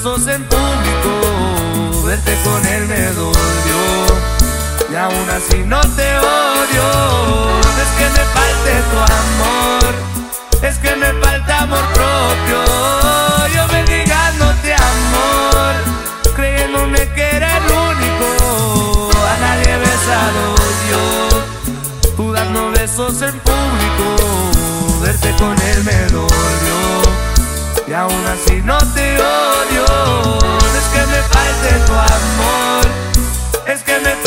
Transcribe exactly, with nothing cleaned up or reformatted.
besos en público, verte con él me dolió. Y aún así no te odio. No es que me falte tu amor, es que me falta amor propio. Yo mendigándote amor, creyéndome que era el único. A nadie he besado yo, tú dando besos en público, verte con él me dolió. Y aún así no te odio. No es que me falte tu amor, es que me